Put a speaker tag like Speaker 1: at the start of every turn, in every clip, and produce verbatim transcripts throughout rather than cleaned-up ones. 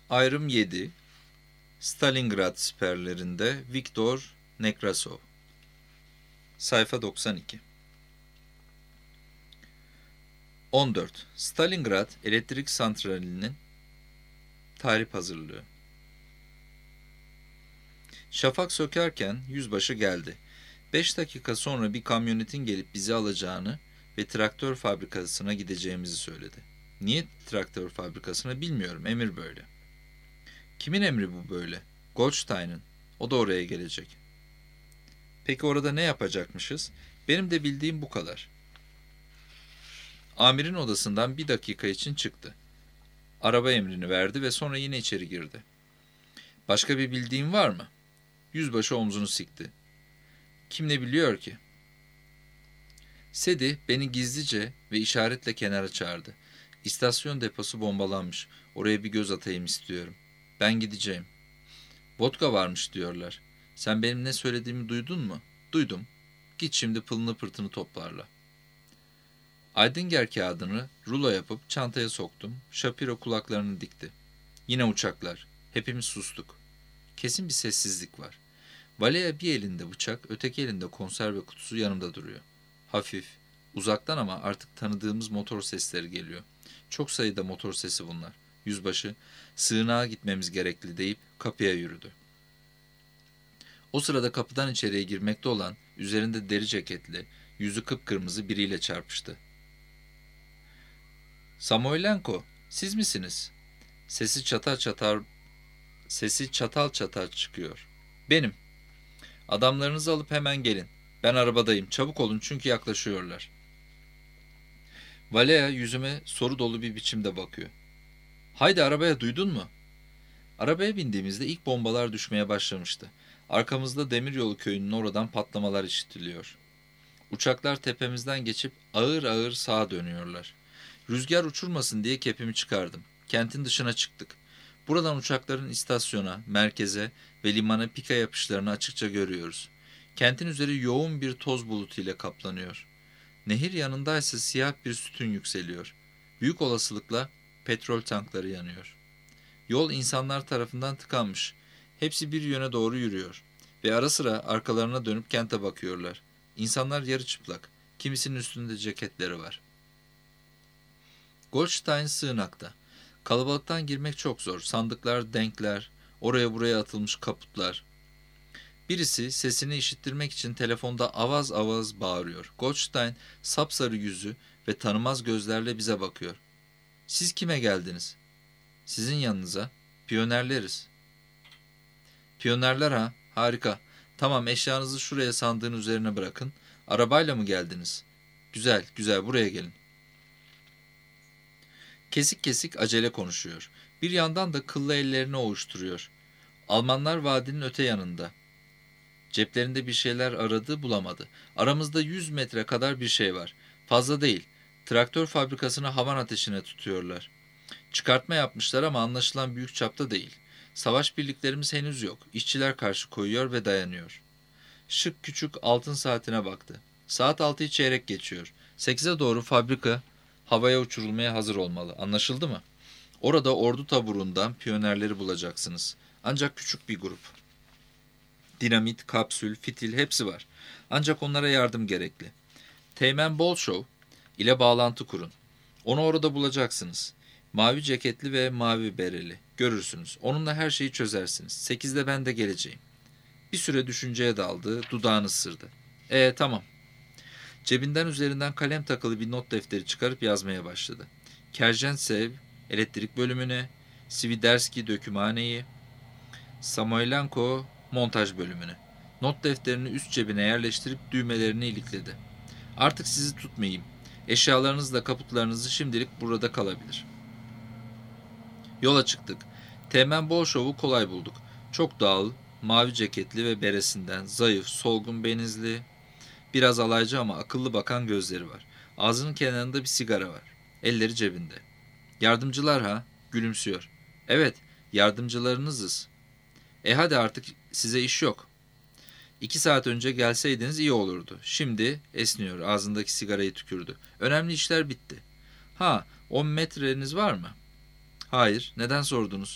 Speaker 1: Ayrım yedi. Stalingrad siperlerinde Viktor Nekrasov. Sayfa doksan iki. on dört. Stalingrad Elektrik Santrali'nin tahrip hazırlığı. Şafak sökerken yüzbaşı geldi. Beş dakika sonra bir kamyonetin gelip bizi alacağını ve traktör fabrikasına gideceğimizi söyledi. Niye traktör fabrikasına bilmiyorum, emir böyle. Kimin emri bu böyle? Goldstein'ın. O da oraya gelecek. Peki orada ne yapacakmışız? Benim de bildiğim bu kadar. Amirin odasından bir dakika için çıktı. Araba emrini verdi ve sonra yine içeri girdi. Başka bir bildiğin var mı? Yüzbaşı omzunu sikti. Kim ne biliyor ki? Sedi beni gizlice ve işaretle kenara çağırdı. İstasyon deposu bombalanmış. Oraya bir göz atayım istiyorum. Ben gideceğim. Vodka varmış diyorlar. Sen benim ne söylediğimi duydun mu? Duydum. Git şimdi pılını pırtını toplarla. Aydinger kağıdını rulo yapıp çantaya soktum. Shapiro kulaklarını dikti. Yine uçaklar. Hepimiz sustuk. Kesin bir sessizlik var. Valeya bir elinde bıçak, öteki elinde konserve kutusu yanımda duruyor. Hafif, uzaktan ama artık tanıdığımız motor sesleri geliyor. Çok sayıda motor sesi bunlar. Yüzbaşı, sığınağa gitmemiz gerekli deyip kapıya yürüdü. O sırada kapıdan içeriye girmekte olan, üzerinde deri ceketli, yüzü kıpkırmızı biriyle çarpıştı. Samoylenko, siz misiniz? Sesi çatal çatal, sesi çatal çatal çıkıyor. Benim. Adamlarınızı alıp hemen gelin. Ben arabadayım. Çabuk olun çünkü yaklaşıyorlar. Valeya yüzüme soru dolu bir biçimde bakıyor. Haydi arabaya, duydun mu? Arabaya bindiğimizde ilk bombalar düşmeye başlamıştı. Arkamızda Demiryolu köyünün oradan patlamalar işitiliyor. Uçaklar tepemizden geçip ağır ağır sağa dönüyorlar. Rüzgar uçurmasın diye kepimi çıkardım. Kentin dışına çıktık. Buradan uçakların istasyona, merkeze ve limana pika yapışlarını açıkça görüyoruz. Kentin üzeri yoğun bir toz bulutuyla kaplanıyor. Nehir yanındaysa siyah bir sütun yükseliyor. Büyük olasılıkla petrol tankları yanıyor. Yol insanlar tarafından tıkanmış. Hepsi bir yöne doğru yürüyor. Ve ara sıra arkalarına dönüp kente bakıyorlar. İnsanlar yarı çıplak. Kimisinin üstünde ceketleri var. Goldstein sığınakta. Kalabalıktan girmek çok zor. Sandıklar, denkler, oraya buraya atılmış kaputlar. Birisi sesini işittirmek için telefonda avaz avaz bağırıyor. Goldstein sapsarı yüzü ve tanımaz gözlerle bize bakıyor. Siz kime geldiniz? Sizin yanınıza. Piyonerleriz. Piyonerler ha? Harika. Tamam, eşyanızı şuraya sandığın üzerine bırakın. Arabayla mı geldiniz? Güzel, güzel, buraya gelin. Kesik kesik acele konuşuyor. Bir yandan da kıllı ellerini ovuşturuyor. Almanlar vadinin öte yanında. Ceplerinde bir şeyler aradı, bulamadı. Aramızda yüz metre kadar bir şey var. Fazla değil. Traktör fabrikasını havan ateşine tutuyorlar. Çıkartma yapmışlar ama anlaşılan büyük çapta değil. Savaş birliklerimiz henüz yok. İşçiler karşı koyuyor ve dayanıyor. Şık küçük altın saatine baktı. Saat altıyı çeyrek geçiyor. Sekize doğru fabrika havaya uçurulmaya hazır olmalı. Anlaşıldı mı? Orada ordu taburundan piyonerleri bulacaksınız. Ancak küçük bir grup. Dinamit, kapsül, fitil hepsi var. Ancak onlara yardım gerekli. Teğmen Bolshov ile bağlantı kurun. Onu orada bulacaksınız. Mavi ceketli ve mavi bereli. Görürsünüz. Onunla her şeyi çözersiniz. Sekizde ben de geleceğim. Bir süre düşünceye daldı, dudağını ısırdı. E tamam. Cebinden üzerinden kalem takılı bir not defteri çıkarıp yazmaya başladı. Kerjentsev, elektrik bölümüne, Sviderski dökümhaneyi, Samoylenko montaj bölümüne. Not defterini üst cebine yerleştirip düğmelerini ilikledi. Artık sizi tutmayayım. Eşyalarınızla kaputlarınızı şimdilik burada kalabilir. Yola çıktık. Teğmen Bolshov'u kolay bulduk. Çok dağıl, mavi ceketli ve beresinden, zayıf, solgun benizli, biraz alaycı ama akıllı bakan gözleri var. Ağzının kenarında bir sigara var. Elleri cebinde. Yardımcılar ha? Gülümsüyor. Evet, yardımcılarınızız. E hadi artık size iş yok. İki saat önce gelseydiniz iyi olurdu. Şimdi esniyor, ağzındaki sigarayı tükürdü. Önemli işler bitti. Ha, on metreniz var mı? Hayır, neden sordunuz?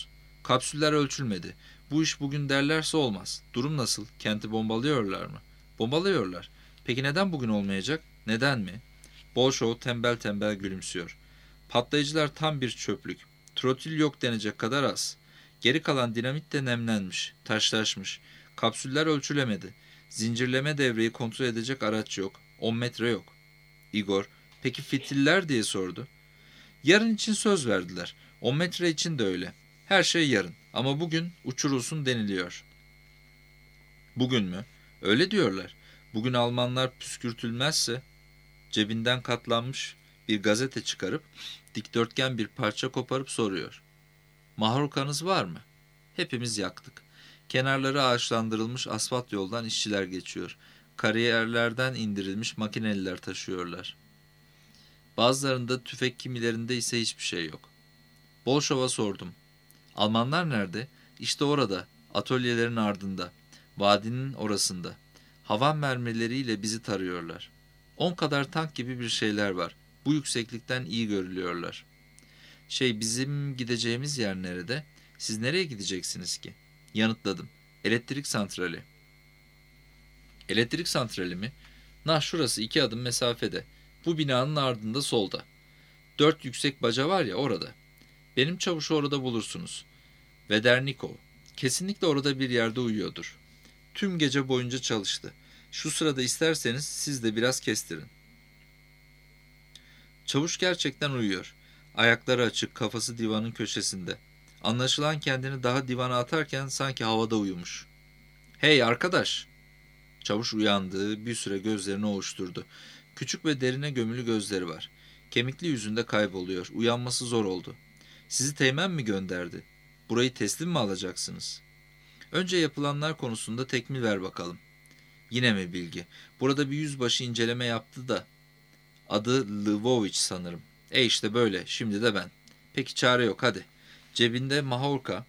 Speaker 1: Kapsüller ölçülmedi. Bu iş bugün derlerse olmaz. Durum nasıl? Kenti bombalıyorlar mı? Bombalıyorlar. Peki neden bugün olmayacak? Neden mi? Bolşov tembel tembel gülümsüyor. Patlayıcılar tam bir çöplük. Trotil yok denecek kadar az. Geri kalan dinamit de nemlenmiş, taşlaşmış. Kapsüller ölçülemedi. Zincirleme devreyi kontrol edecek araç yok. on metre yok. Igor, peki fitiller diye sordu. Yarın için söz verdiler. on metre için de öyle. Her şey yarın ama bugün uçurulsun deniliyor. Bugün mü? Öyle diyorlar. Bugün Almanlar püskürtülmezse cebinden katlanmış bir gazete çıkarıp dikdörtgen bir parça koparıp soruyor. Mahrukanız var mı? Hepimiz yaktık. Kenarları ağaçlandırılmış asfalt yoldan işçiler geçiyor. Kariyerlerden indirilmiş makineliler taşıyorlar. Bazılarında tüfek, kimilerinde ise hiçbir şey yok. Bolşov'a sordum. Almanlar nerede? İşte orada, atölyelerin ardında, vadinin orasında. Havan mermileriyle bizi tarıyorlar. On kadar tank gibi bir şeyler var. Bu yükseklikten iyi görülüyorlar. Şey, bizim gideceğimiz yer nerede? Siz nereye gideceksiniz ki? Yanıtladım. Elektrik santrali. Elektrik santrali mi? Nah, şurası iki adım mesafede. Bu binanın ardında solda. Dört yüksek baca var ya, orada. Benim çavuşu orada bulursunuz. Vedernikov. Kesinlikle orada bir yerde uyuyordur. Tüm gece boyunca çalıştı. Şu sırada isterseniz siz de biraz kestirin. Çavuş gerçekten uyuyor. Ayakları açık, kafası divanın köşesinde. Anlaşılan kendini daha divana atarken sanki havada uyumuş. Hey arkadaş! Çavuş uyandı, bir süre gözlerini ovuşturdu. Küçük ve derine gömülü gözleri var. Kemikli yüzünde kayboluyor. Uyanması zor oldu. Sizi teğmen mi gönderdi? Burayı teslim mi alacaksınız? Önce yapılanlar konusunda tekmil ver bakalım. Yine mi bilgi? Burada bir yüzbaşı inceleme yaptı da. Adı Lvovich sanırım. E işte böyle. Şimdi de ben. Peki çare yok, hadi. Cebinde mahorka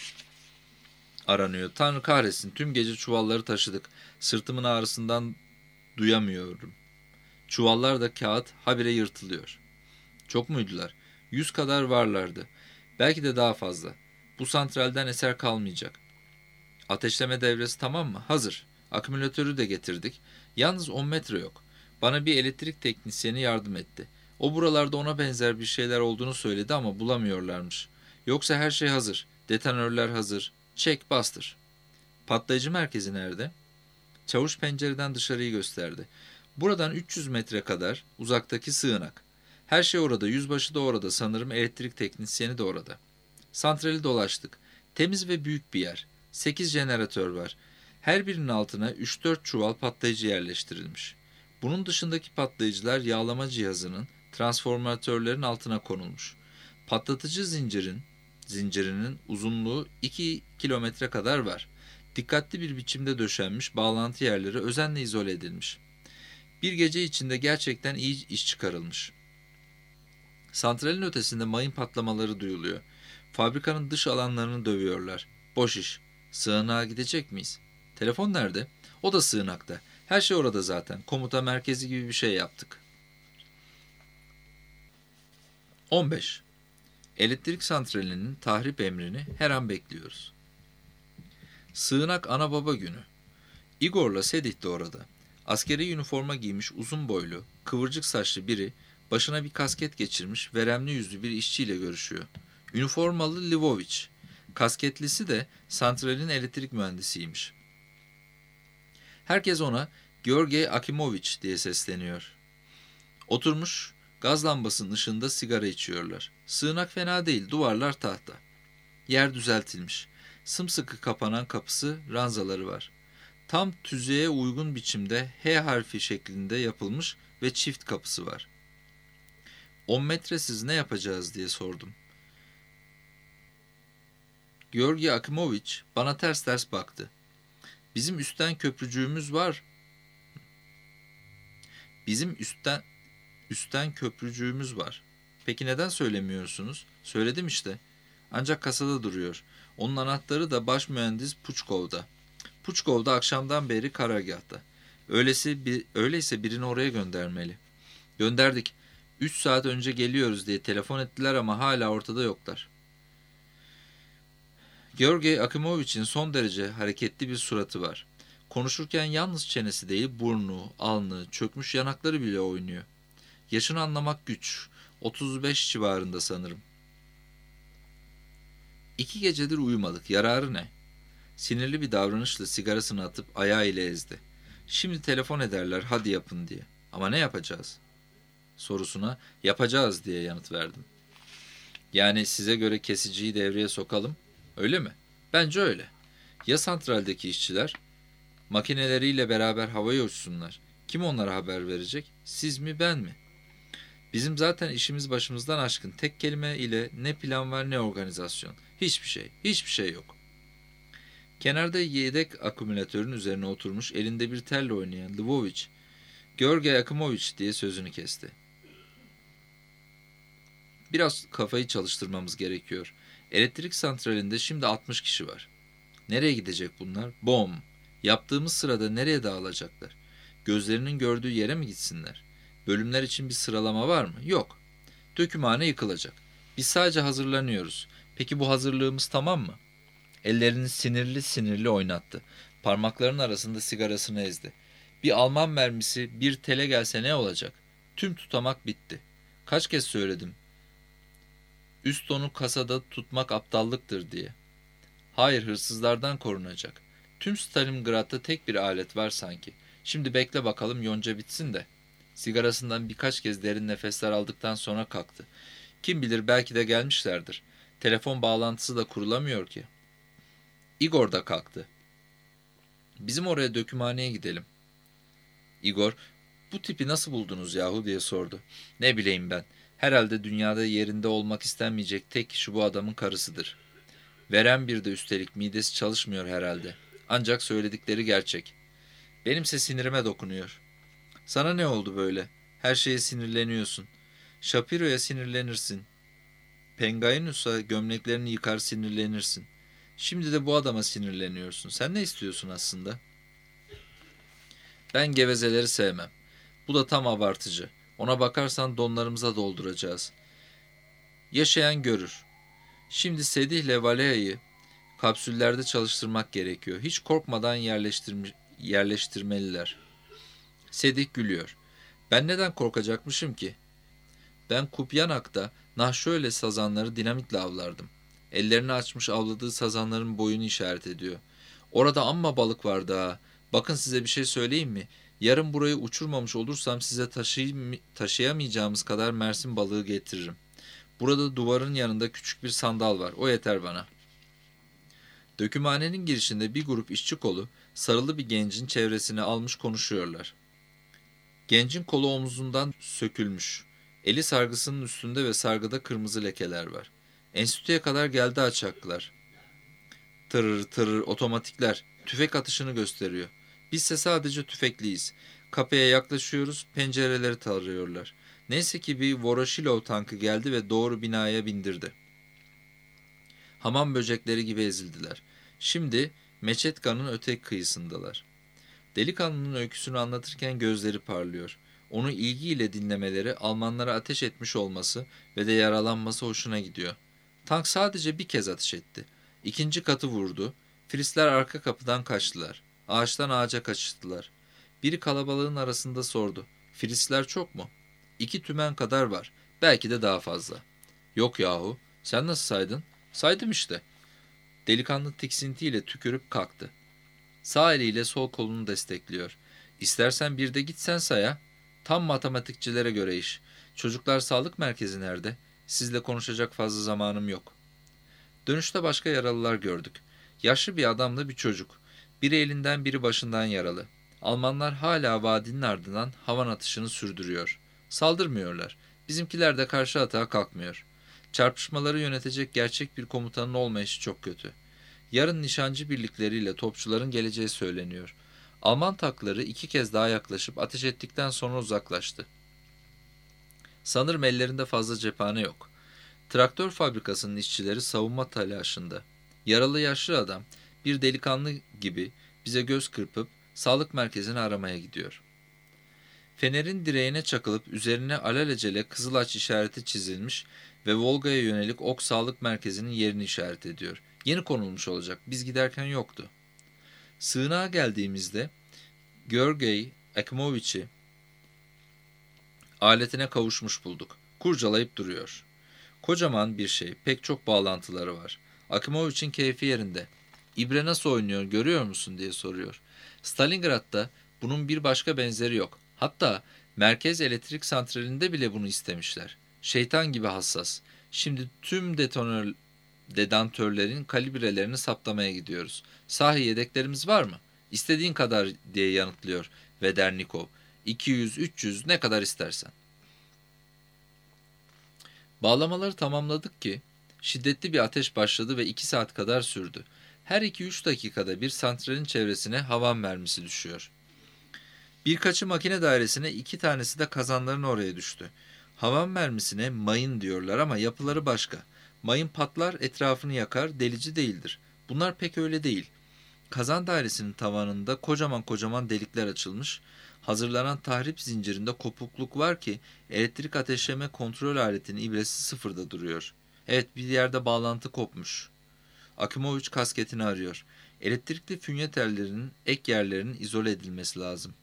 Speaker 1: aranıyor. Tanrı kahretsin, tüm gece çuvalları taşıdık. Sırtımın ağrısından duyamıyorum. Çuvallar da kağıt, habire yırtılıyor. Çok muydular? Yüz kadar varlardı. Belki de daha fazla. Bu santralden eser kalmayacak. Ateşleme devresi tamam mı? Hazır. Akümülatörü de getirdik. Yalnız on metre yok. Bana bir elektrik teknisyeni yardım etti. O buralarda ona benzer bir şeyler olduğunu söyledi ama bulamıyorlarmış. Yoksa her şey hazır. Detonörler hazır. Çek, bastır. Patlayıcı merkezi nerede? Çavuş pencereden dışarıyı gösterdi. Buradan üç yüz metre kadar uzaktaki sığınak. Her şey orada. Yüzbaşı da orada. Sanırım elektrik teknisyeni de orada. Santrali dolaştık. Temiz ve büyük bir yer. Sekiz jeneratör var. Her birinin altına üç dört çuval patlayıcı yerleştirilmiş. Bunun dışındaki patlayıcılar yağlama cihazının, transformatörlerin altına konulmuş. Patlatıcı zincirin, zincirinin uzunluğu iki kilometre kadar var. Dikkatli bir biçimde döşenmiş, bağlantı yerleri özenle izole edilmiş. Bir gece içinde gerçekten iyi iş çıkarılmış. Santralin ötesinde mayın patlamaları duyuluyor. Fabrikanın dış alanlarını dövüyorlar. Boş iş. Sığınağa gidecek miyiz? Telefon nerede? O da sığınakta. Her şey orada zaten. Komuta merkezi gibi bir şey yaptık. on beş. Elektrik santralinin tahrip emrini her an bekliyoruz. Sığınak ana baba günü. Igor'la Sedih de orada. Askeri üniforma giymiş uzun boylu, kıvırcık saçlı biri başına bir kasket geçirmiş veremli yüzlü bir işçiyle görüşüyor. Üniformalı Lvovich. Kasketlisi de santralin elektrik mühendisiymiş. Herkes ona Georgi Akimovich diye sesleniyor. Oturmuş gaz lambasının ışığında sigara içiyorlar. Sığınak fena değil, duvarlar tahta. Yer düzeltilmiş. Sımsıkı kapanan kapısı, ranzaları var. Tam tüzüğe uygun biçimde H harfi şeklinde yapılmış ve çift kapısı var. On metresiz ne yapacağız diye sordum. Georgi Akimovich bana ters ters baktı. Bizim üstten köprücüğümüz var. Bizim üstten üstten köprücüğümüz var. Peki neden söylemiyorsunuz? Söyledim işte. Ancak kasada duruyor. Onun anahtarı da baş mühendis Puçkov'da. Puçkov da akşamdan beri karargâhta. Öyleyse, bir, öyleyse birini oraya göndermeli. Gönderdik. Üç saat önce geliyoruz diye telefon ettiler ama hala ortada yoklar. Georgi Akimovich'in son derece hareketli bir suratı var. Konuşurken yalnız çenesi değil, burnu, alnı, çökmüş yanakları bile oynuyor. Yaşını anlamak güç. otuz beş civarında sanırım. İki gecedir uyumadık. Yararı ne? Sinirli bir davranışla sigarasını atıp ayağıyla ezdi. Şimdi telefon ederler hadi yapın diye. Ama ne yapacağız? Sorusuna yapacağız diye yanıt verdim. Yani size göre kesiciyi devreye sokalım, öyle mi? Bence öyle. Ya santraldeki işçiler? Makineleriyle beraber havaya uçsunlar. Kim onlara haber verecek? Siz mi ben mi? Bizim zaten işimiz başımızdan aşkın. Tek kelime ile ne plan var ne organizasyon. Hiçbir şey, hiçbir şey yok. Kenarda yedek akümülatörün üzerine oturmuş elinde bir telle oynayan Lvovich, Georgi Akimovich diye sözünü kesti. Biraz kafayı çalıştırmamız gerekiyor. Elektrik santralinde şimdi altmış kişi var. Nereye gidecek bunlar? Bom! Yaptığımız sırada nereye dağılacaklar? Gözlerinin gördüğü yere mi gitsinler? Bölümler için bir sıralama var mı? Yok. Dökümhane yıkılacak. Biz sadece hazırlanıyoruz. Peki bu hazırlığımız tamam mı? Ellerini sinirli sinirli oynattı. Parmaklarının arasında sigarasını ezdi. Bir Alman mermisi bir tele gelse ne olacak? Tüm tutamak bitti. Kaç kez söyledim. Üst onu kasada tutmak aptallıktır diye. Hayır, hırsızlardan korunacak. Tüm Stalingrad'da tek bir alet var sanki. Şimdi bekle bakalım yonca bitsin de. Sigarasından birkaç kez derin nefesler aldıktan sonra kalktı. Kim bilir belki de gelmişlerdir. Telefon bağlantısı da kurulamıyor ki. Igor da kalktı. Bizim oraya dökümhaneye gidelim. Igor, bu tipi nasıl buldunuz yahu diye sordu. Ne bileyim ben. Herhalde dünyada yerinde olmak istenmeyecek tek kişi bu adamın karısıdır. Veren bir de üstelik midesi çalışmıyor herhalde. Ancak söyledikleri gerçek. Benimse sinirime dokunuyor. Sana ne oldu böyle? Her şeye sinirleniyorsun. Shapiro'ya sinirlenirsin. Pengainus'a gömleklerini yıkar sinirlenirsin. Şimdi de bu adama sinirleniyorsun. Sen ne istiyorsun aslında? Ben gevezeleri sevmem. Bu da tam abartıcı. Ona bakarsan donlarımıza dolduracağız. Yaşayan görür. Şimdi Sedih ile Valea'yı kapsüllerde çalıştırmak gerekiyor. Hiç korkmadan yerleştirmiş, yerleştirmeliler. Sedih gülüyor. Ben neden korkacakmışım ki? Ben Kupyanak'ta nah şöyle sazanları dinamitle avlardım. Ellerini açmış avladığı sazanların boyunu işaret ediyor. Orada amma balık vardı ha. Bakın size bir şey söyleyeyim mi? Yarın burayı uçurmamış olursam size taşıyım, taşıyamayacağımız kadar mersin balığı getiririm. Burada duvarın yanında küçük bir sandal var. O yeter bana. Dökümhanenin girişinde bir grup işçi kolu sarılı bir gencin çevresine almış konuşuyorlar. Gencin kolu omzundan sökülmüş. Eli sargısının üstünde ve sargıda kırmızı lekeler var. Enstitüye kadar geldi açaklar. Tırır tırır otomatikler tüfek atışını gösteriyor. Bizse sadece tüfekliyiz. Kapıya yaklaşıyoruz, pencereleri tarıyorlar. Neyse ki bir Voroshilov tankı geldi ve doğru binaya bindirdi. Hamam böcekleri gibi ezildiler. Şimdi Meçetka'nın öteki kıyısındalar. Delikanlının öyküsünü anlatırken gözleri parlıyor. Onu ilgiyle dinlemeleri, Almanlara ateş etmiş olması ve de yaralanması hoşuna gidiyor. Tank sadece bir kez ateş etti. İkinci katı vurdu. Filistler arka kapıdan kaçtılar. Ağaçtan ağaca kaçıştılar. Biri kalabalığın arasında sordu. Filistler çok mu? İki tümen kadar var. Belki de daha fazla. Yok yahu. Sen nasıl saydın? Saydım işte. Delikanlı tiksintiyle tükürüp kalktı. Sağ eliyle sol kolunu destekliyor. İstersen bir de gitsen saya. Tam matematikçilere göre iş. Çocuklar sağlık merkezi nerede? Sizle konuşacak fazla zamanım yok. Dönüşte başka yaralılar gördük. Yaşlı bir adamla bir çocuk. Biri elinden biri başından yaralı. Almanlar hala vadinin ardından havan atışını sürdürüyor. Saldırmıyorlar. Bizimkiler de karşı atağa kalkmıyor. Çarpışmaları yönetecek gerçek bir komutanın olmayışı çok kötü. Yarın nişancı birlikleriyle topçuların geleceği söyleniyor. Alman tankları iki kez daha yaklaşıp ateş ettikten sonra uzaklaştı. Sanırım ellerinde fazla cephane yok. Traktör fabrikasının işçileri savunma telaşında. Yaralı yaşlı adam bir delikanlı gibi bize göz kırpıp sağlık merkezini aramaya gidiyor. Fenerin direğine çakılıp üzerine alelacele Kızılaç işareti çizilmiş ve Volga'ya yönelik ok sağlık merkezinin yerini işaret ediyor. Yeni konulmuş olacak. Biz giderken yoktu. Sığınağa geldiğimizde Georgey Akimovich'i aletine kavuşmuş bulduk. Kurcalayıp duruyor. Kocaman bir şey, pek çok bağlantıları var. Akimovich'in keyfi yerinde. İbre nasıl oynuyor görüyor musun diye soruyor. Stalingrad'da bunun bir başka benzeri yok. Hatta merkez elektrik santralinde bile bunu istemişler. Şeytan gibi hassas. Şimdi tüm detonör, dedantörlerin kalibrelerini saptamaya gidiyoruz. Sahi yedeklerimiz var mı? İstediğin kadar diye yanıtlıyor Vedernikov. iki yüz üç yüz ne kadar istersen. Bağlamaları tamamladık ki şiddetli bir ateş başladı ve iki saat kadar sürdü. Her iki üç dakikada bir santralin çevresine havan mermisi düşüyor. Birkaçı makine dairesine, iki tanesi de kazanların oraya düştü. Havan mermisine mayın diyorlar ama yapıları başka. Mayın patlar, etrafını yakar, delici değildir. Bunlar pek öyle değil. Kazan dairesinin tavanında kocaman kocaman delikler açılmış. Hazırlanan tahrip zincirinde kopukluk var ki elektrik ateşleme kontrol aletinin ibresi sıfırda duruyor. Evet, bir yerde bağlantı kopmuş. Akimovich kasketini arıyor. Elektrikli fünye tellerinin ek yerlerinin izole edilmesi lazım.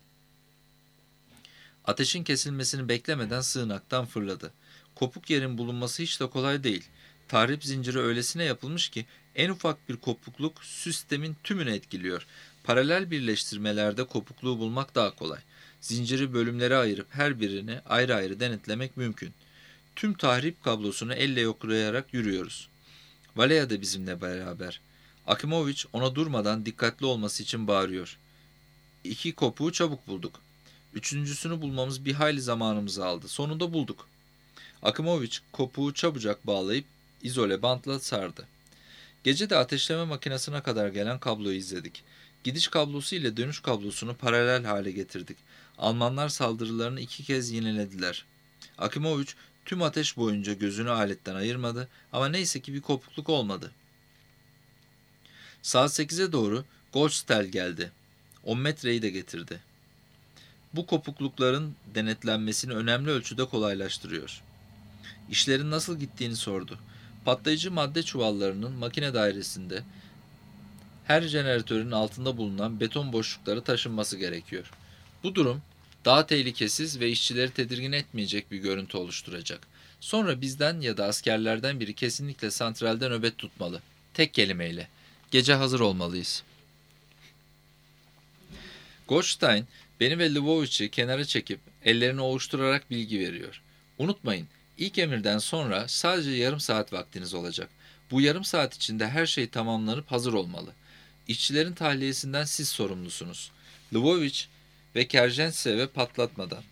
Speaker 1: Ateşin kesilmesini beklemeden sığınaktan fırladı. Kopuk yerin bulunması hiç de kolay değil. Tahrip zinciri öylesine yapılmış ki en ufak bir kopukluk sistemin tümünü etkiliyor. Paralel birleştirmelerde kopukluğu bulmak daha kolay. Zinciri bölümlere ayırıp her birini ayrı ayrı denetlemek mümkün. Tüm tahrip kablosunu elle yoklayarak yürüyoruz. Valea da bizimle beraber. Akimovich ona durmadan dikkatli olması için bağırıyor. İki kopuğu çabuk bulduk. Üçüncüsünü bulmamız bir hayli zamanımızı aldı. Sonunda bulduk. Akimovich kopuğu çabucak bağlayıp izole bantla sardı. Gece de ateşleme makinesine kadar gelen kabloyu izledik. Gidiş kablosu ile dönüş kablosunu paralel hale getirdik. Almanlar saldırılarını iki kez yinelediler. Akimovich tüm ateş boyunca gözünü aletten ayırmadı ama neyse ki bir kopukluk olmadı. Saat sekize doğru Goldstein geldi. on metreyi de getirdi. Bu kopuklukların denetlenmesini önemli ölçüde kolaylaştırıyor. İşlerin nasıl gittiğini sordu. Patlayıcı madde çuvallarının makine dairesinde her jeneratörün altında bulunan beton boşlukları taşınması gerekiyor. Bu durum daha tehlikesiz ve işçileri tedirgin etmeyecek bir görüntü oluşturacak. Sonra bizden ya da askerlerden biri kesinlikle santralde nöbet tutmalı. Tek kelimeyle. Gece hazır olmalıyız. Goldstein beni ve Lvovich'i kenara çekip ellerini ovuşturarak bilgi veriyor. Unutmayın, ilk emirden sonra sadece yarım saat vaktiniz olacak. Bu yarım saat içinde her şey tamamlanıp hazır olmalı. İşçilerin tahliyesinden siz sorumlusunuz. Lvovich ve Kerjentsev'e patlatmadan.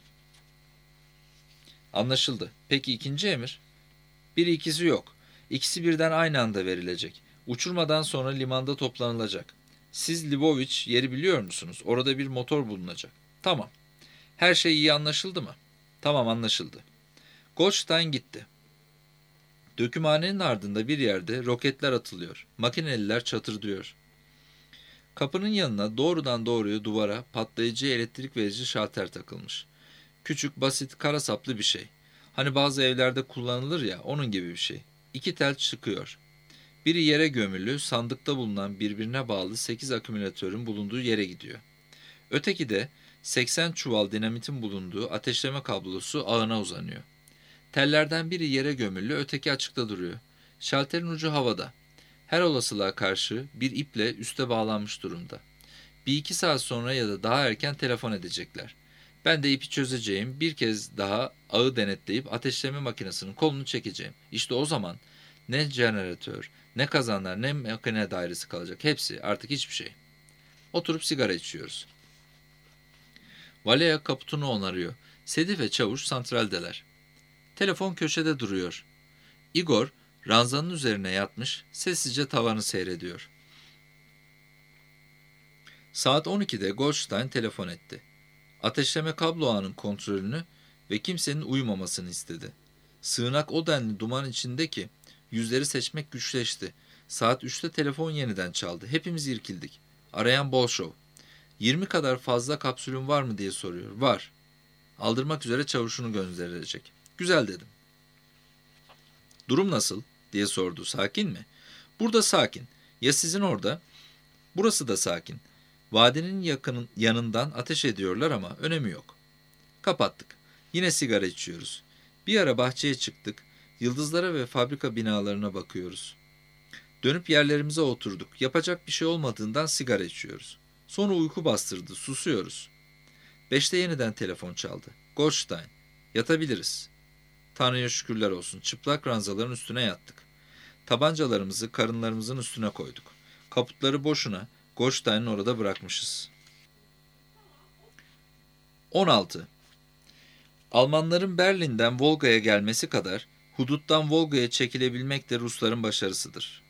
Speaker 1: Anlaşıldı. Peki ikinci emir? Biri ikisi yok. İkisi birden aynı anda verilecek. Uçurmadan sonra limanda toplanılacak. Siz Lvovich yeri biliyor musunuz? Orada bir motor bulunacak. Tamam. Her şey iyi anlaşıldı mı? Tamam, anlaşıldı. Goldstein gitti. Dökümhanenin ardında bir yerde roketler atılıyor. Makineliler çatırdıyor. Kapının yanına doğrudan doğruya duvara patlayıcı elektrik verici şalter takılmış. Küçük, basit, kara saplı bir şey. Hani bazı evlerde kullanılır ya, onun gibi bir şey. İki tel çıkıyor. Biri yere gömülü, sandıkta bulunan birbirine bağlı sekiz akümülatörün bulunduğu yere gidiyor. Öteki de seksen çuval dinamitin bulunduğu ateşleme kablosu ağına uzanıyor. Tellerden biri yere gömülü, öteki açıkta duruyor. Şalterin ucu havada. Her olasılığa karşı bir iple üste bağlanmış durumda. Bir iki saat sonra ya da daha erken telefon edecekler. Ben de ipi çözeceğim, bir kez daha ağı denetleyip ateşleme makinesinin kolunu çekeceğim. İşte o zaman ne jeneratör, ne kazanlar, ne makine dairesi kalacak. Hepsi, artık hiçbir şey. Oturup sigara içiyoruz. Valea kaputunu onarıyor. Sedi ve çavuş santraldeler. Telefon köşede duruyor. Igor ranzanın üzerine yatmış, sessizce tavanı seyrediyor. Saat on ikide Goldstein telefon etti. Ateşleme kablo ağının kontrolünü ve kimsenin uyumamasını istedi. Sığınak o denli duman içinde ki yüzleri seçmek güçleşti. Saat üçte telefon yeniden çaldı. Hepimiz irkildik. Arayan Bolşov. yirmi kadar fazla kapsülün var mı diye soruyor. Var. Aldırmak üzere çavuşunu gönderecek. Güzel dedim. Durum nasıl diye sordu. Sakin mi? Burada sakin. Ya sizin orada? Burası da sakin. Vadinin yakının, yanından ateş ediyorlar ama önemi yok. Kapattık. Yine sigara içiyoruz. Bir ara bahçeye çıktık. Yıldızlara ve fabrika binalarına bakıyoruz. Dönüp yerlerimize oturduk. Yapacak bir şey olmadığından sigara içiyoruz. Sonra uyku bastırdı. Susuyoruz. Beşte yeniden telefon çaldı. Goldstein. Yatabiliriz. Tanrı'ya şükürler olsun. Çıplak ranzaların üstüne yattık. Tabancalarımızı karınlarımızın üstüne koyduk. Kaputları boşuna Goldstein'in orada bırakmışız. on altı. Almanların Berlin'den Volga'ya gelmesi kadar huduttan Volga'ya çekilebilmek de Rusların başarısıdır.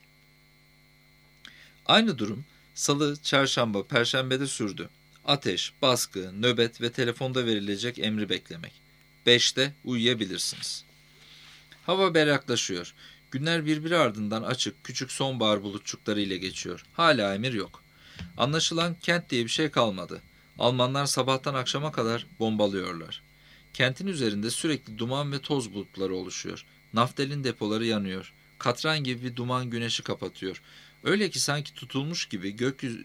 Speaker 1: Aynı durum Salı, Çarşamba, Perşembe'de sürdü. Ateş, baskı, nöbet ve telefonda verilecek emri beklemek. Beşte uyuyabilirsiniz. Hava berraklaşıyor. Günler birbiri ardından açık, küçük sonbahar bulutçukları ile geçiyor. Hala emir yok. Anlaşılan kent diye bir şey kalmadı. Almanlar sabahtan akşama kadar bombalıyorlar. Kentin üzerinde sürekli duman ve toz bulutları oluşuyor. Naftalin depoları yanıyor. Katran gibi bir duman güneşi kapatıyor. Öyle ki sanki tutulmuş gibi gökyüzü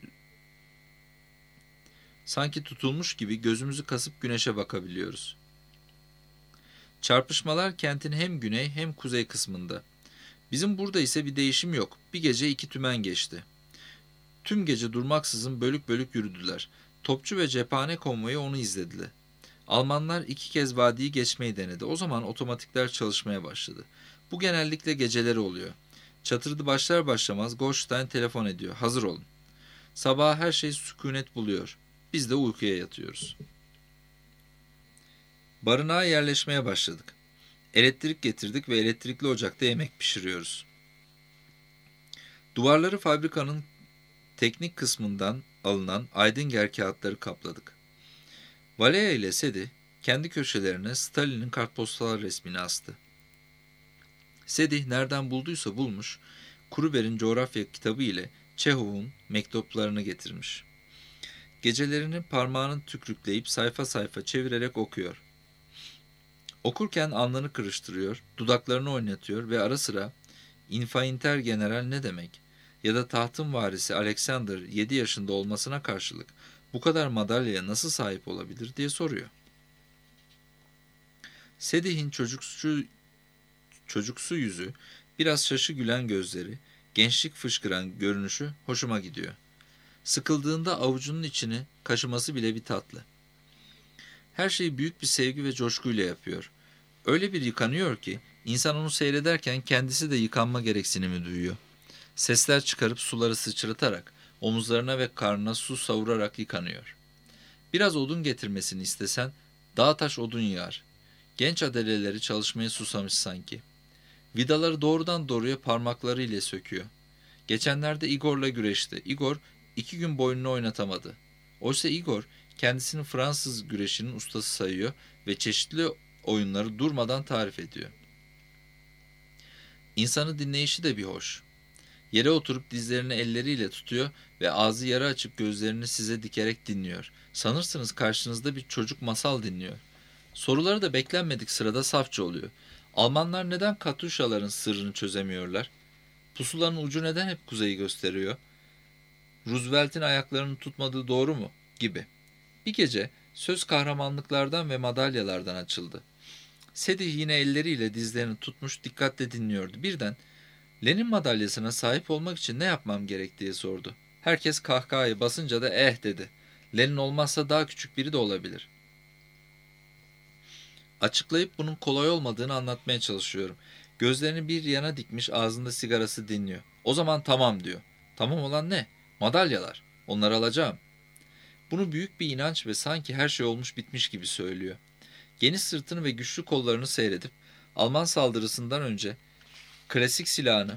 Speaker 1: sanki tutulmuş gibi gözümüzü kasıp güneşe bakabiliyoruz. Çarpışmalar kentin hem güney hem kuzey kısmında. Bizim burada ise bir değişim yok. Bir gece iki tümen geçti. Tüm gece durmaksızın bölük bölük yürüdüler. Topçu ve cephane konvoyu onu izlediler. Almanlar iki kez vadiyi geçmeyi denedi. O zaman otomatikler çalışmaya başladı. Bu genellikle geceleri oluyor. Çatırdı başlar başlamaz Goldstein telefon ediyor. Hazır olun. Sabaha her şey sükunet buluyor. Biz de uykuya yatıyoruz. Barınağa yerleşmeye başladık. Elektrik getirdik ve elektrikli ocakta yemek pişiriyoruz. Duvarları fabrikanın teknik kısmından alınan Aydinger kağıtları kapladık. Valeya ile Sedi kendi köşelerine Stalin'in kartpostal resmini astı. Sedi nereden bulduysa bulmuş, Kuruber'in coğrafya kitabı ile Çehov'un mektuplarını getirmiş. Gecelerini parmağını tükrükleyip sayfa sayfa çevirerek okuyor. Okurken alnını kırıştırıyor, dudaklarını oynatıyor ve ara sıra "İnfainter general ne demek?" ya da tahtın varisi Alexander yedi yaşında olmasına karşılık bu kadar madalyaya nasıl sahip olabilir diye soruyor. Sedih'in çocuksu, çocuksu yüzü, biraz şaşı gülen gözleri, gençlik fışkıran görünüşü hoşuma gidiyor. Sıkıldığında avucunun içini kaşıması bile bir tatlı. Her şeyi büyük bir sevgi ve coşkuyla yapıyor. Öyle bir yıkanıyor ki insan onu seyrederken kendisi de yıkanma gereksinimi duyuyor. Sesler çıkarıp suları sıçratarak, omuzlarına ve karnına su savurarak yıkanıyor. Biraz odun getirmesini istesen, dağ taş odun yağar. Genç adeleleri çalışmaya susamış sanki. Vidaları doğrudan doğruya parmaklarıyla söküyor. Geçenlerde Igor'la güreşti. Igor iki gün boynunu oynatamadı. Oysa Igor kendisini Fransız güreşinin ustası sayıyor ve çeşitli oyunları durmadan tarif ediyor. İnsanı dinleyişi de bir hoş. Yere oturup dizlerini elleriyle tutuyor ve ağzı yarı açık gözlerini size dikerek dinliyor. Sanırsınız karşınızda bir çocuk masal dinliyor. Soruları da beklenmedik sırada safça oluyor. Almanlar neden Katyuşaların sırrını çözemiyorlar? Pusulanın ucu neden hep kuzeyi gösteriyor? Roosevelt'in ayaklarını tutmadığı doğru mu? Gibi. Bir gece söz kahramanlıklardan ve madalyalardan açıldı. Sedih yine elleriyle dizlerini tutmuş dikkatle dinliyordu. Birden Lenin madalyasına sahip olmak için ne yapmam gerek diye sordu. Herkes kahkahayı basınca da eh dedi. Lenin olmazsa daha küçük biri de olabilir. Açıklayıp bunun kolay olmadığını anlatmaya çalışıyorum. Gözlerini bir yana dikmiş ağzında sigarası dinliyor. O zaman tamam diyor. Tamam olan ne? Madalyalar. Onları alacağım. Bunu büyük bir inanç ve sanki her şey olmuş bitmiş gibi söylüyor. Geniş sırtını ve güçlü kollarını seyredip Alman saldırısından önce klasik silahını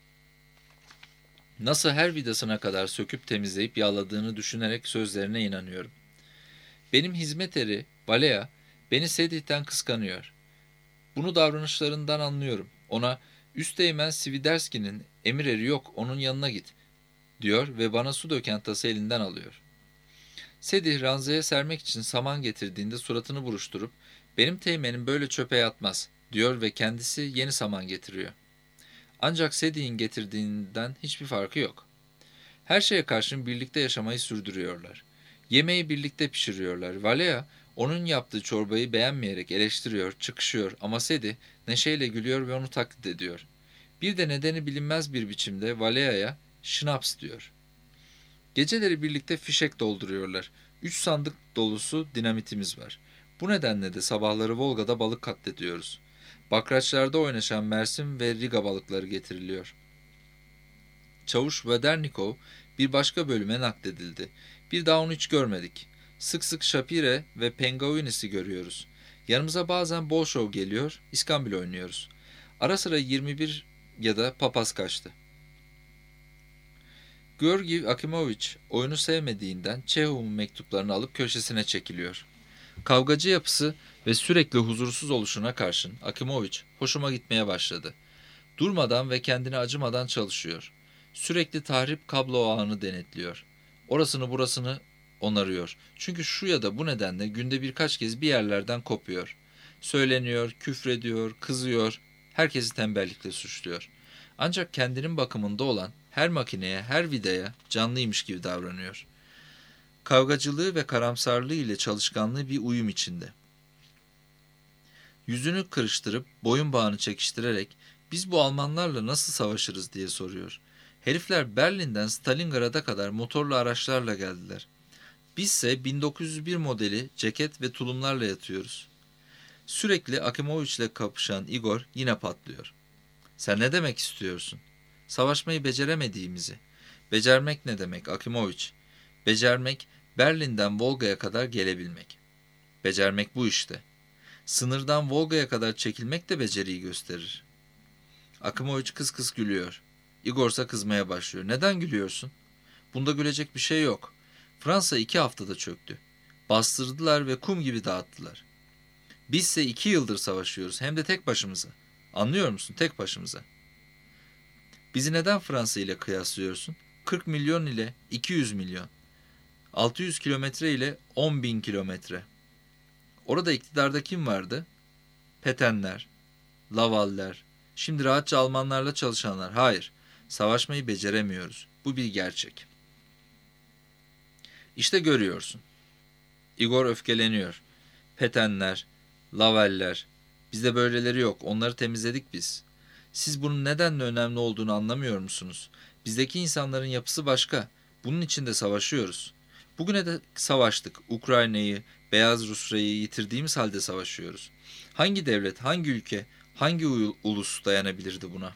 Speaker 1: nasıl her vidasına kadar söküp temizleyip yağladığını düşünerek sözlerine inanıyorum. Benim hizmet eri Valeya beni Sedih'ten kıskanıyor. Bunu davranışlarından anlıyorum. Ona Üsteğmen Sviderski'nin emir eri yok onun yanına git diyor ve bana su döken tası elinden alıyor. Sedih ranzaya sermek için saman getirdiğinde suratını buruşturup benim teğmenim böyle çöpe yatmaz diyor ve kendisi yeni saman getiriyor. Ancak Sedi'nin getirdiğinden hiçbir farkı yok. Her şeye karşın birlikte yaşamayı sürdürüyorlar. Yemeği birlikte pişiriyorlar. Valea onun yaptığı çorbayı beğenmeyerek eleştiriyor, çıkışıyor ama Sedi neşeyle gülüyor ve onu taklit ediyor. Bir de nedeni bilinmez bir biçimde Valea'ya şınaps diyor. Geceleri birlikte fişek dolduruyorlar. Üç sandık dolusu dinamitimiz var. Bu nedenle de sabahları Volga'da balık katlediyoruz. Bakraçlarda oynaşan Mersin ve Riga balıkları getiriliyor. Çavuş Vedernikov bir başka bölüme nakledildi. Bir daha onu hiç görmedik. Sık sık Shapire ve Pengavinis'i görüyoruz. Yanımıza bazen Bolshoi geliyor, İskambil oynuyoruz. Ara sıra yirmi bir ya da papaz kaçtı. Georgi Akimovich oyunu sevmediğinden Çehov'un mektuplarını alıp köşesine çekiliyor. Kavgacı yapısı ve sürekli huzursuz oluşuna karşın Akimovich hoşuma gitmeye başladı. Durmadan ve kendine acımadan çalışıyor. Sürekli tahrip kablo ağını denetliyor. Orasını burasını onarıyor. Çünkü şu ya da bu nedenle günde birkaç kez bir yerlerden kopuyor. Söyleniyor, küfrediyor, kızıyor, herkesi tembellikle suçluyor. Ancak kendinin bakımında olan her makineye, her vidaya canlıymış gibi davranıyor. Kavgacılığı ve karamsarlığı ile çalışkanlığı bir uyum içinde. Yüzünü kırıştırıp boyun bağını çekiştirerek biz bu Almanlarla nasıl savaşırız diye soruyor. Herifler Berlin'den Stalingrad'a kadar motorlu araçlarla geldiler. Bizse bin dokuz yüz bir modeli ceket ve tulumlarla yatıyoruz. Sürekli Akimovich'le kapışan Igor yine patlıyor. Sen ne demek istiyorsun? Savaşmayı beceremediğimizi. Becermek ne demek Akimovich? Becermek Berlin'den Volga'ya kadar gelebilmek. Becermek bu işte. Sınırdan Volga'ya kadar çekilmek de beceriyi gösterir. Akimovich kıs kıs gülüyor. Igor'sa kızmaya başlıyor. Neden gülüyorsun? Bunda gülecek bir şey yok. Fransa iki haftada çöktü. Bastırdılar ve kum gibi dağıttılar. Bizse iki yıldır savaşıyoruz. Hem de tek başımıza. Anlıyor musun? Tek başımıza. Bizi neden Fransa ile kıyaslıyorsun? kırk milyon ile iki yüz milyon. altı yüz kilometre ile on bin kilometre. Orada iktidarda kim vardı? Petenler, Lavaller, şimdi rahatça Almanlarla çalışanlar. Hayır, savaşmayı beceremiyoruz. Bu bir gerçek. İşte görüyorsun. Igor öfkeleniyor. Petenler, Lavaller, bizde böyleleri yok. Onları temizledik biz. Siz bunun nedenle önemli olduğunu anlamıyor musunuz? Bizdeki insanların yapısı başka. Bunun için de savaşıyoruz. Bugüne de savaştık. Ukrayna'yı, Beyaz Rusya'yı yitirdiğimiz halde savaşıyoruz. Hangi devlet, hangi ülke, hangi ulus dayanabilirdi buna?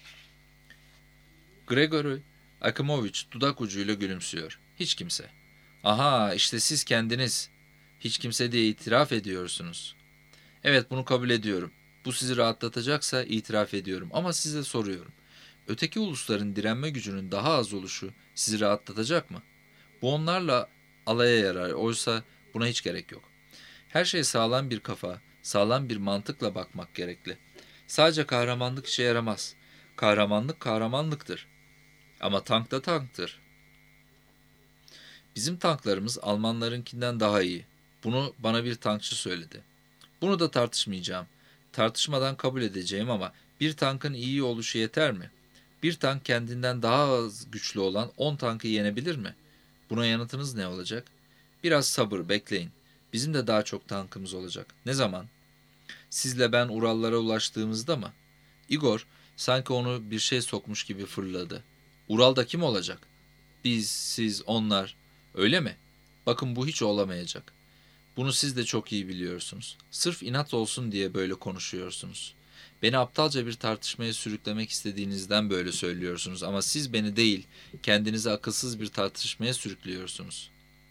Speaker 1: Gregory Akimovich dudak ucuyla gülümsüyor. Hiç kimse. Aha, işte siz kendiniz hiç kimse diye itiraf ediyorsunuz. Evet, bunu kabul ediyorum. Bu sizi rahatlatacaksa itiraf ediyorum ama size soruyorum. Öteki ulusların direnme gücünün daha az oluşu sizi rahatlatacak mı? Bu onlarla alaya yarar. Oysa buna hiç gerek yok. Her şeye sağlam bir kafa, sağlam bir mantıkla bakmak gerekli. Sadece kahramanlık işe yaramaz. Kahramanlık kahramanlıktır. Ama tank da tanktır. Bizim tanklarımız Almanlarınkinden daha iyi. Bunu bana bir tankçı söyledi. Bunu da tartışmayacağım. Tartışmadan kabul edeceğim ama bir tankın iyi oluşu yeter mi? Bir tank kendinden daha az güçlü olan on tankı yenebilir mi? Buna yanıtınız ne olacak? Biraz sabır, bekleyin. Bizim de daha çok tankımız olacak. Ne zaman? Sizle ben Urallara ulaştığımızda mı? Igor sanki onu bir şey sokmuş gibi fırladı. Ural'da kim olacak? Biz, siz, onlar. Öyle mi? Bakın bu hiç olamayacak. Bunu siz de çok iyi biliyorsunuz. Sırf inat olsun diye böyle konuşuyorsunuz. Beni aptalca bir tartışmaya sürüklemek istediğinizden böyle söylüyorsunuz ama siz beni değil, kendinizi akılsız bir tartışmaya sürüklüyorsunuz.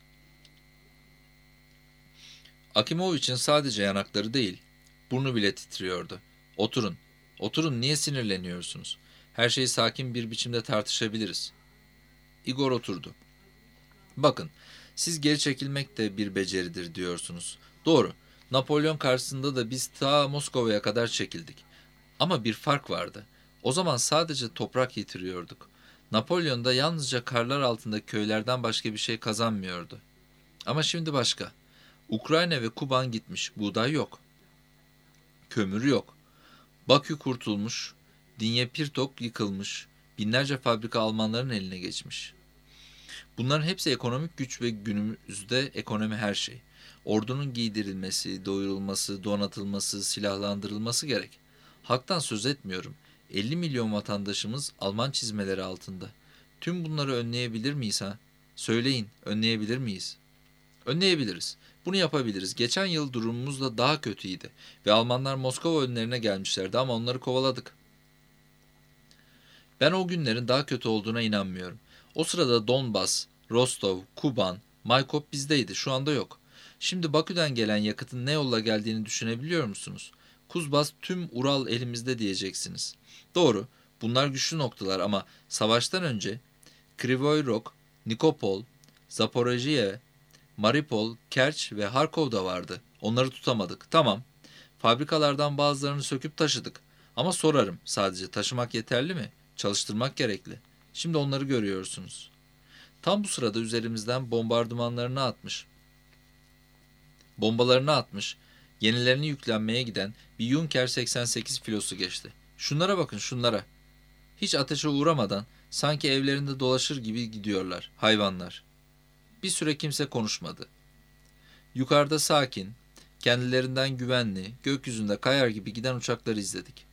Speaker 1: Akimovich'in sadece yanakları değil, burnu bile titriyordu. Oturun, oturun, niye sinirleniyorsunuz? Her şeyi sakin bir biçimde tartışabiliriz. Igor oturdu. Bakın, siz geri çekilmek de bir beceridir diyorsunuz. Doğru, Napolyon karşısında da biz ta Moskova'ya kadar çekildik. Ama bir fark vardı. O zaman sadece toprak yitiriyorduk. Napolyon da yalnızca karlar altındaki köylerden başka bir şey kazanmıyordu. Ama şimdi başka. Ukrayna ve Kuban gitmiş, buğday yok. Kömür yok. Bakü kurtulmuş, Dnyeprtok yıkılmış, binlerce fabrika Almanların eline geçmiş. Bunların hepsi ekonomik güç ve günümüzde ekonomi her şey. Ordunun giydirilmesi, doyurulması, donatılması, silahlandırılması gerek. Halktan söz etmiyorum. elli milyon vatandaşımız Alman çizmeleri altında. Tüm bunları önleyebilir miyiz ha? Söyleyin, önleyebilir miyiz? Önleyebiliriz. Bunu yapabiliriz. Geçen yıl durumumuz da daha kötüydü ve Almanlar Moskova önlerine gelmişlerdi ama onları kovaladık. Ben o günlerin daha kötü olduğuna inanmıyorum. O sırada Donbas, Rostov, Kuban, Maykop bizdeydi. Şu anda yok. Şimdi Bakü'den gelen yakıtın ne yolla geldiğini düşünebiliyor musunuz? Kuzbas, tüm Ural elimizde diyeceksiniz. Doğru. Bunlar güçlü noktalar ama savaştan önce Krivoy Rog, Nikopol, Zaporojye, Mariupol, Kerç ve Harkov da vardı. Onları tutamadık. Tamam. Fabrikalardan bazılarını söküp taşıdık. Ama sorarım, sadece taşımak yeterli mi? Çalıştırmak gerekli. Şimdi onları görüyorsunuz. Tam bu sırada üzerimizden bombardımanlarını atmış, bombalarını atmış, yenilerini yüklenmeye giden bir Junker seksen sekiz filosu geçti. Şunlara bakın, şunlara. Hiç ateşe uğramadan sanki evlerinde dolaşır gibi gidiyorlar, hayvanlar. Bir süre kimse konuşmadı. Yukarıda sakin, kendilerinden güvenli, gökyüzünde kayar gibi giden uçakları izledik.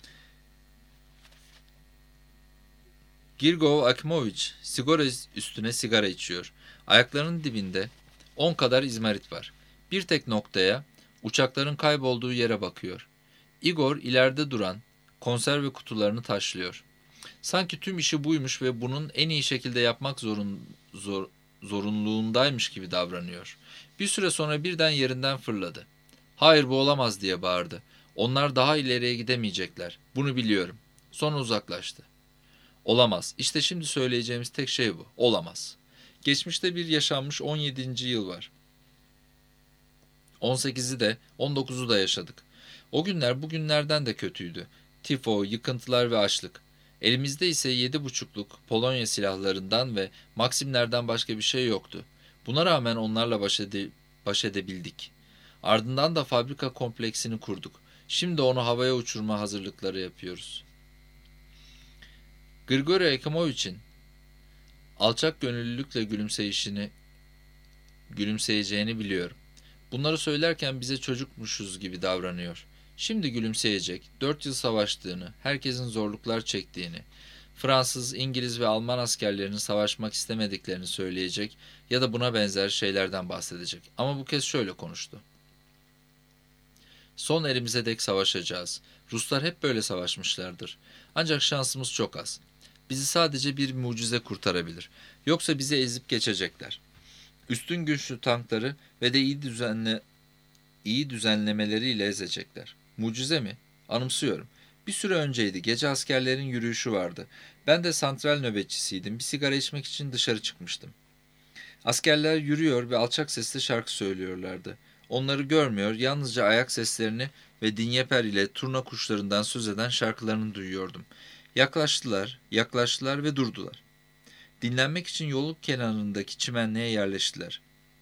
Speaker 1: Girgov Akimoviç sigara üstüne sigara içiyor. Ayaklarının dibinde on kadar izmarit var. Bir tek noktaya, uçakların kaybolduğu yere bakıyor. Igor ileride duran konserve kutularını taşlıyor. Sanki tüm işi buymuş ve bunun en iyi şekilde yapmak zorun, zor, zorunluluğundaymış gibi davranıyor. Bir süre sonra birden yerinden fırladı. "Hayır, bu olamaz," diye bağırdı. "Onlar daha ileriye gidemeyecekler. Bunu biliyorum." Sonra uzaklaştı. Olamaz. İşte şimdi söyleyeceğimiz tek şey bu. Olamaz. Geçmişte bir yaşanmış on yedinci yıl var. on sekizi de on dokuzu da yaşadık. O günler bugünlerden de kötüydü. Tifo, yıkıntılar ve açlık. Elimizde ise yedi buçukluk Polonya silahlarından ve Maksimlerden başka bir şey yoktu. Buna rağmen onlarla baş, ede baş edebildik. Ardından da fabrika kompleksini kurduk. Şimdi onu havaya uçurma hazırlıkları yapıyoruz. Grigori Ekimoviç'in alçak gönüllülükle gülümseyişini, gülümseyeceğini biliyorum. Bunları söylerken bize çocukmuşuz gibi davranıyor. Şimdi gülümseyecek, dört yıl savaştığını, herkesin zorluklar çektiğini, Fransız, İngiliz ve Alman askerlerinin savaşmak istemediklerini söyleyecek ya da buna benzer şeylerden bahsedecek. Ama bu kez şöyle konuştu. Son elimize dek savaşacağız. Ruslar hep böyle savaşmışlardır. Ancak şansımız çok az. Bizi sadece bir mucize kurtarabilir. Yoksa bizi ezip geçecekler. Üstün güçlü tankları ve de iyi düzenle iyi düzenlemeleriyle ezecekler. Mucize mi? Anımsıyorum. Bir süre önceydi. Gece askerlerin yürüyüşü vardı. Ben de santral nöbetçisiydim. Bir sigara içmek için dışarı çıkmıştım. Askerler yürüyor ve alçak sesle şarkı söylüyorlardı. Onları görmüyor, yalnızca ayak seslerini ve Dinyeper ile turna kuşlarından söz eden şarkılarını duyuyordum. Yaklaştılar, yaklaştılar ve durdular. Dinlenmek için yol kenarındaki çimenliğe yerleştiler.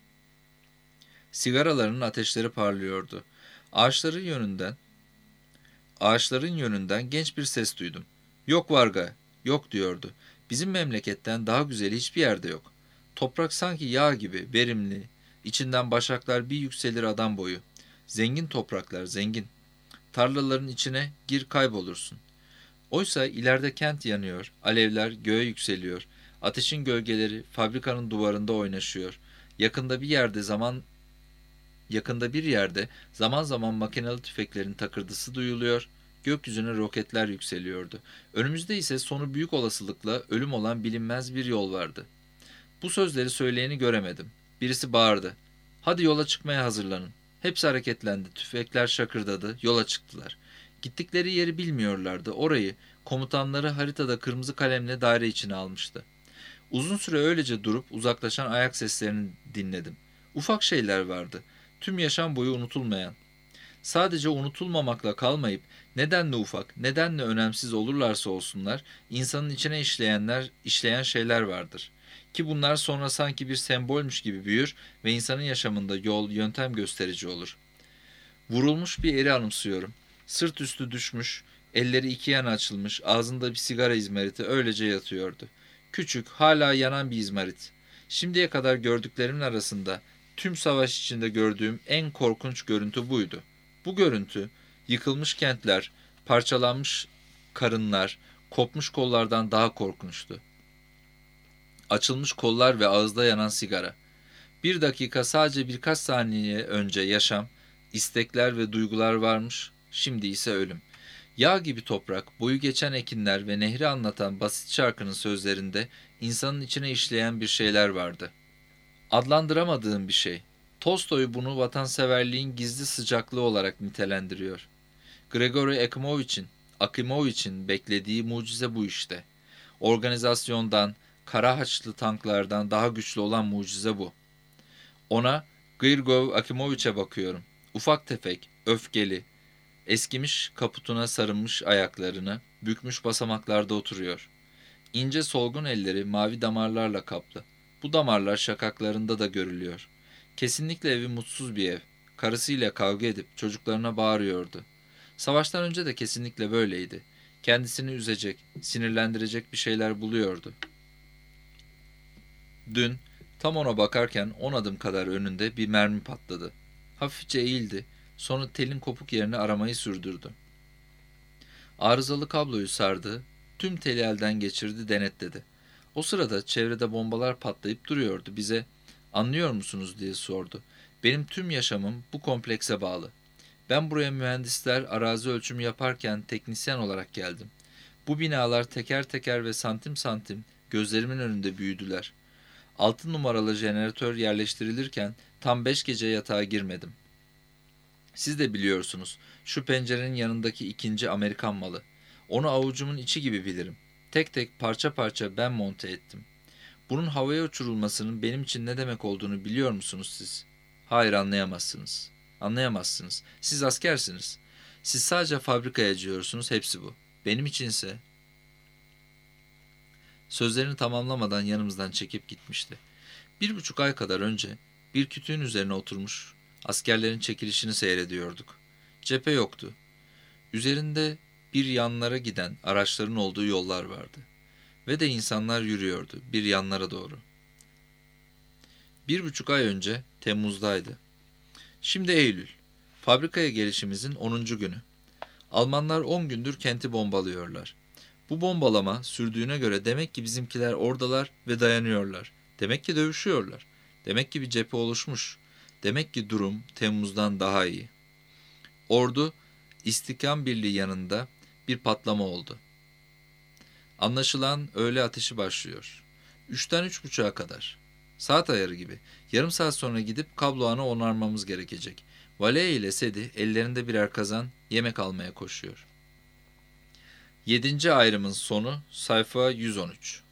Speaker 1: Sigaralarının ateşleri parlıyordu. Ağaçların yönünden, ağaçların yönünden genç bir ses duydum. "Yok Varga, yok," diyordu. "Bizim memleketten daha güzeli hiçbir yerde yok. Toprak sanki yağ gibi, verimli. İçinden başaklar bir yükselir adam boyu. Zengin topraklar, zengin. Tarlaların içine gir kaybolursun. Oysa ileride kent yanıyor, alevler göğe yükseliyor. Ateşin gölgeleri fabrikanın duvarında oynaşıyor. Yakında bir yerde zaman yakında bir yerde zaman zaman makinalı tüfeklerin takırdısı duyuluyor. Gökyüzüne roketler yükseliyordu. Önümüzde ise sonu büyük olasılıkla ölüm olan bilinmez bir yol vardı. Bu sözleri söyleyeni göremedim. Birisi bağırdı. "Hadi yola çıkmaya hazırlanın." Hepsi hareketlendi. Tüfekler şakırdadı. Yola çıktılar. Gittikleri yeri bilmiyorlardı. Orayı komutanları haritada kırmızı kalemle daire içine almıştı. Uzun süre öylece durup uzaklaşan ayak seslerini dinledim. Ufak şeyler vardı. Tüm yaşam boyu unutulmayan. Sadece unutulmamakla kalmayıp nedenle ufak, nedenle önemsiz olurlarsa olsunlar, insanın içine işleyenler, işleyen şeyler vardır. Ki bunlar sonra sanki bir sembolmüş gibi büyür ve insanın yaşamında yol, yöntem gösterici olur. Vurulmuş bir eri anımsıyorum. Sırt üstü düşmüş, Elleri iki yana açılmış, ağzında bir sigara izmariti öylece yatıyordu. Küçük, hala yanan bir izmarit. Şimdiye kadar gördüklerimin arasında tüm savaş içinde gördüğüm en korkunç görüntü buydu. Bu görüntü, yıkılmış kentler, parçalanmış karınlar, kopmuş kollardan daha korkunçtu. Açılmış kollar ve ağızda yanan sigara. Bir dakika, sadece birkaç saniye önce yaşam, istekler ve duygular varmış, şimdi ise ölüm. Yağ gibi toprak, boyu geçen ekinler ve nehri anlatan basit şarkının sözlerinde insanın içine işleyen bir şeyler vardı. Adlandıramadığım bir şey. Tolstoy bunu vatanseverliğin gizli sıcaklığı olarak nitelendiriyor. Grigori Akimovich'in, Akimovich'in beklediği mucize bu işte. Organizasyondan, kara haçlı tanklardan daha güçlü olan mucize bu. Ona, Grigori Akimovich'e bakıyorum. Ufak tefek, öfkeli, eskimiş kaputuna sarılmış ayaklarını, bükmüş basamaklarda oturuyor. İnce solgun elleri mavi damarlarla kaplı. Bu damarlar şakaklarında da görülüyor. Kesinlikle evi mutsuz bir ev. Karısıyla kavga edip çocuklarına bağırıyordu. Savaştan önce de kesinlikle böyleydi. Kendisini üzecek, sinirlendirecek bir şeyler buluyordu. Dün, tam ona bakarken on adım kadar önünde bir mermi patladı. Hafifçe eğildi, sonra telin kopuk yerini aramayı sürdürdü. Arızalı kabloyu sardı, tüm teli elden geçirdi, denetledi. O sırada çevrede bombalar patlayıp duruyordu. Bize, "Anlıyor musunuz?" diye sordu. "Benim tüm yaşamım bu komplekse bağlı. Ben buraya mühendisler arazi ölçümü yaparken teknisyen olarak geldim. Bu binalar teker teker ve santim santim gözlerimin önünde büyüdüler. Altı numaralı jeneratör yerleştirilirken tam beş gece yatağa girmedim. Siz de biliyorsunuz, şu pencerenin yanındaki ikinci Amerikan malı. Onu avucumun içi gibi bilirim. Tek tek, parça parça ben monte ettim. Bunun havaya uçurulmasının benim için ne demek olduğunu biliyor musunuz siz? Hayır, anlayamazsınız. Anlayamazsınız. Siz askersiniz. Siz sadece fabrikaya acıyorsunuz, hepsi bu. Benim içinse..." Sözlerini tamamlamadan yanımızdan çekip gitmişti. Bir buçuk ay kadar önce bir kütüğün üzerine oturmuş askerlerin çekilişini seyrediyorduk. Cephe yoktu. Üzerinde bir yanlara giden araçların olduğu yollar vardı. Ve de insanlar yürüyordu bir yanlara doğru. Bir buçuk ay önce Temmuz'daydı. Şimdi Eylül. Fabrikaya gelişimizin onuncu günü. Almanlar on gündür kenti bombalıyorlar. Bu bombalama sürdüğüne göre demek ki bizimkiler oradalar ve dayanıyorlar. Demek ki dövüşüyorlar. Demek ki bir cephe oluşmuş. Demek ki durum Temmuz'dan daha iyi. Ordu İstihkam Birliği yanında bir patlama oldu. Anlaşılan öğle ateşi başlıyor. Üçten üç buçuğa kadar. Saat ayarı gibi. Yarım saat sonra gidip kablo ağını onarmamız gerekecek. Valeye ile Sedi ellerinde birer kazan yemek almaya koşuyor. Yedinci ayrımın sonu, sayfa yüz on üç.